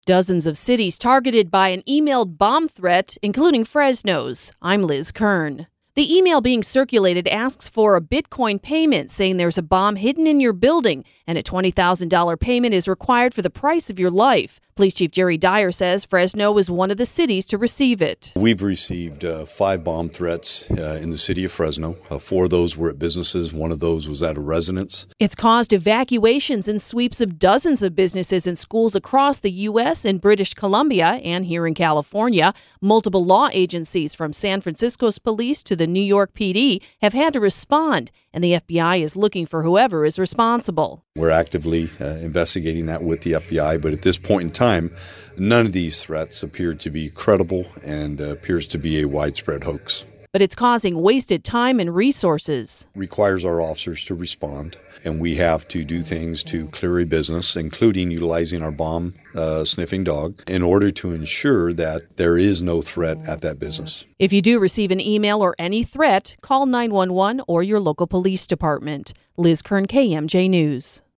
Dozens of cities targeted by an emailed bomb threat, including Fresno's. I'm Liz Kern. The email being circulated asks for a Bitcoin payment, saying there's a bomb hidden in your building, and a $20,000 payment is required for the price of your life. Police Chief Jerry Dyer says Fresno is one of the cities to receive it. We've received 5 bomb threats in the city of Fresno. 4 of those were at businesses. 1 of those was at a residence. It's caused evacuations and sweeps of dozens of businesses and schools across the U.S. and British Columbia and here in California. Multiple law agencies from San Francisco's police to the New York PD have had to respond, and the FBI is looking for whoever is responsible. We're actively investigating that with the FBI, but at this point in time, none of these threats appear to be credible and appears to be a widespread hoax. But it's causing wasted time and resources. Requires our officers to respond, and we have to do things to clear a business, including utilizing our bomb sniffing dog, in order to ensure that there is no threat at that business. If you do receive an email or any threat, call 911 or your local police department. Liz Kern, KMJ News.